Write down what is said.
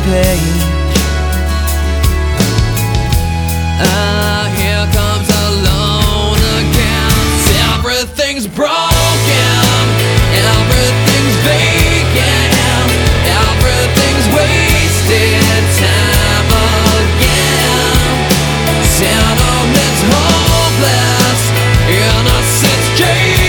page. Here comes alone again. Everything's broken, everything's vacant, everything's wasted time again. Sentiment's hopeless, innocence jaded.